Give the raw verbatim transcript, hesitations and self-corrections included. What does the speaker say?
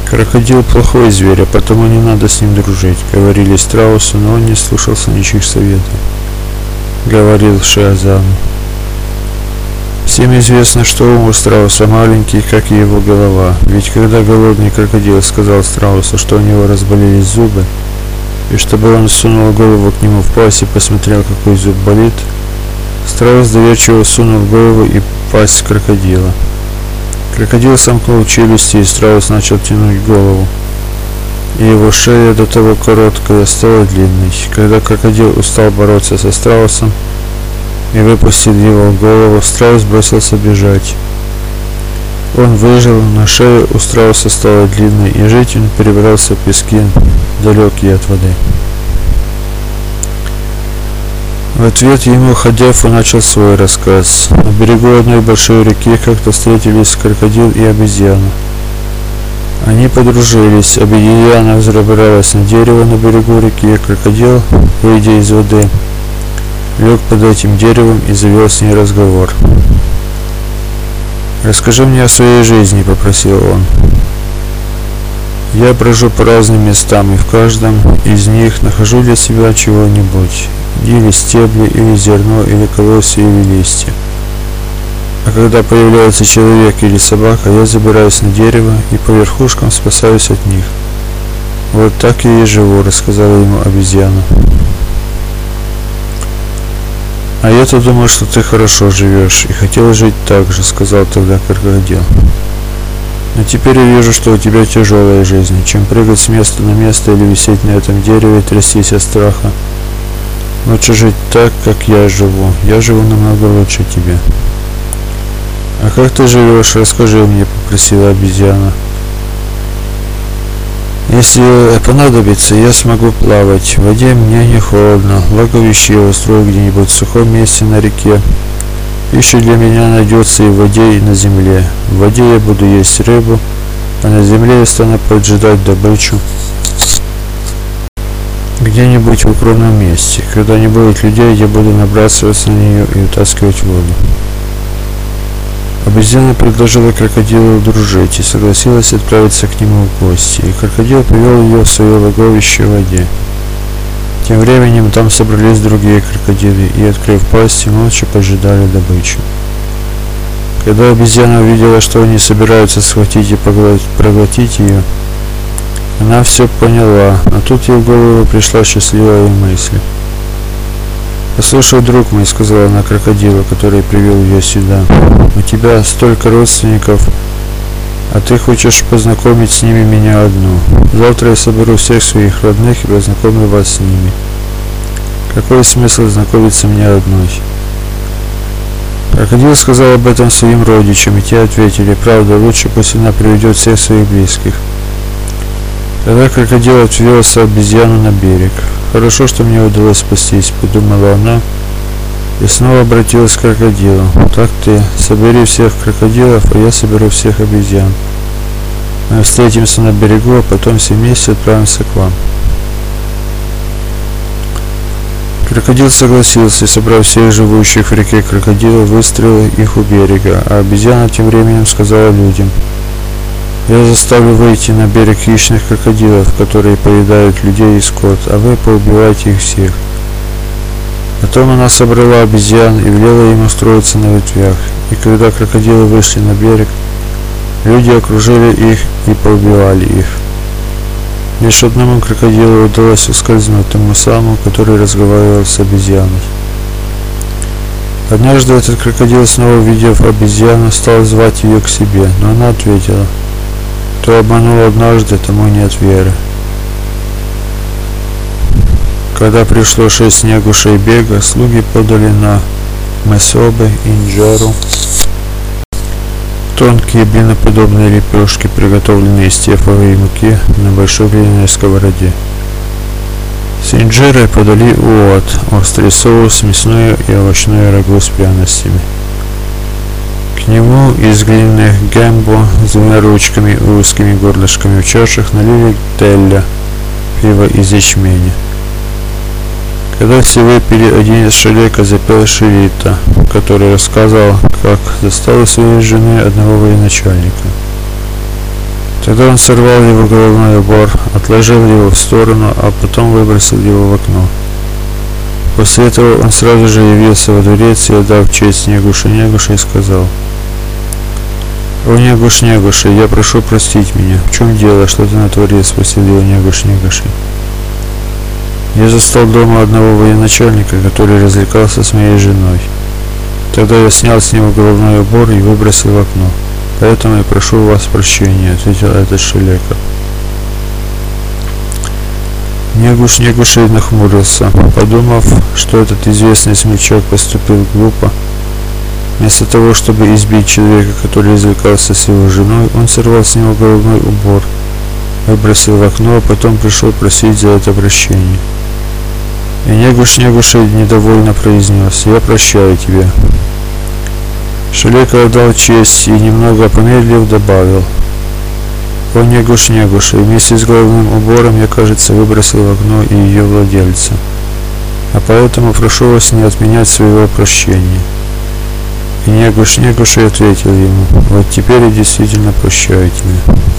Крокодил плохой зверь, а потому не надо с ним дружить, говорили страусу, но он не слушался ничьих советов. Говорил Шиазану. Всем известно, что ум у страуса маленький, как и его голова, ведь когда голодный крокодил сказал страусу, что у него разболелись зубы, и чтобы он сунул голову к нему в пасть и посмотрел, какой зуб болит, страус доверчиво сунул голову и пасть крокодила. Крокодил сомкнул челюсти, и страус начал тянуть голову, и его шея до того короткая стала длинной. Когда крокодил устал бороться со страусом и выпустил его голову, страус бросился бежать. Он выжил, но шея у страуса стала длинной, и жить он перебрался в пески, далекие от воды. В ответ ему Хадефу начал свой рассказ. На берегу одной большой реки как-то встретились крокодил и обезьяна. Они подружились, обезьяна взобралась на дерево на берегу реки, крокодил, выйдя из воды, лег под этим деревом и завел с ней разговор. «Расскажи мне о своей жизни», — попросил он. «Я брожу по разным местам, и в каждом из них нахожу для себя чего-нибудь, или стебли, или зерно, или колосья, или листья. А когда появляется человек или собака, я забираюсь на дерево и по верхушкам спасаюсь от них. Вот так я и живу», — рассказала ему обезьяна. «А я-то думал, что ты хорошо живешь, и хотел жить так же», — сказал тогда крокодил. «Но теперь я вижу, что у тебя тяжелая жизнь. Чем прыгать с места на место или висеть на этом дереве и трястись от страха, лучше жить так, как я живу. Я живу намного лучше тебя». «А как ты живешь? Расскажи мне», — попросила обезьяна. «Если понадобится, я смогу плавать. В воде мне не холодно. Логовище я устрою где-нибудь в сухом месте на реке. Пища для меня найдется и в воде, и на земле. В воде я буду есть рыбу, а на земле я стану поджидать добычу где-нибудь в укромном месте. Когда не будет людей, я буду набрасываться на нее и утаскивать воду». Обезьяна предложила крокодилу дружить и согласилась отправиться к нему в гости, и крокодил привел ее в свое логовище в воде. Тем временем там собрались другие крокодилы и, открыв пасти, молча поджидали добычу. Когда обезьяна увидела, что они собираются схватить и проглотить ее, она все поняла, но тут ей в голову пришла счастливая мысль. «Послушай, друг мой», — сказала она крокодилу, который привел ее сюда, — «у тебя столько родственников, а ты хочешь познакомить с ними меня одну. Завтра я соберу всех своих родных и познакомлю вас с ними. Какой смысл знакомиться мне одной?» Крокодил сказал об этом своим родичам, и те ответили: «Правда, лучше пусть она приведет всех своих близких». Тогда крокодил отвез обезьяну на берег. «Хорошо, что мне удалось спастись», — подумала она, и снова обратилась к крокодилу. «Так ты собери всех крокодилов, а я соберу всех обезьян. Мы встретимся на берегу, а потом все вместе отправимся к вам». Крокодил согласился и, собрав всех живущих в реке крокодилов, выстроил их у берега, а обезьяна тем временем сказала людям: «Я заставлю выйти на берег хищных крокодилов, которые поедают людей и скот, а вы поубивайте их всех». Потом она собрала обезьян и велела им устроиться на ветвях, и когда крокодилы вышли на берег, люди окружили их и поубивали их. Лишь одному крокодилу удалось ускользнуть, тому самому, который разговаривал с обезьяной. Однажды этот крокодил, снова увидев обезьяну, стал звать ее к себе, но она ответила: «Кто обманул однажды, тому нет веры». Когда пришло шесть дней гушей бега, слуги подали на месобы, инжеру, тонкие блиноподобные лепешки, приготовленные из тефовой муки на большой глиняной сковороде. С инжирой подали уот, острый соус, мясное и овощное рагу с пряностями. К нему из глиняных гэмбо с двумя ручками и узкими горлышками в чашах налили телля, пиво из ячменя. Когда все выпили, один из шалека запел Ширита, который рассказал, как застал у своей жены одного военачальника. Тогда он сорвал его головной убор, отложил его в сторону, а потом выбросил его в окно. После этого он сразу же явился во дворец и, отдав честь Негуше-Негуше, сказал: «О, Негуш-Негуше, я прошу простить меня. В чем дело? Что ты натворил?» — спросил его Негуш-Негуше. «Я застал дома одного военачальника, который развлекался с моей женой. Тогда я снял с него головной убор и выбросил в окно. Поэтому я прошу у вас прощения», — ответил этот Шелека. Негуш-Негуше нахмурился, подумав, что этот известный смельчак поступил глупо. Вместо того, чтобы избить человека, который развлекался с его женой, он сорвал с него головной убор, выбросил в окно, а потом пришел просить за это прощения. И Негуш-Негуше недовольно произнес: «Я прощаю тебя». Шелека отдал честь и, немного помедлив, добавил: «О, Негуш-Негуше, вместе с головным убором я, кажется, выбросил в окно и ее владельца. А поэтому прошу вас не отменять своего прощения». И Негуш-Негуше ответил ему: «Вот теперь я действительно прощаю тебя».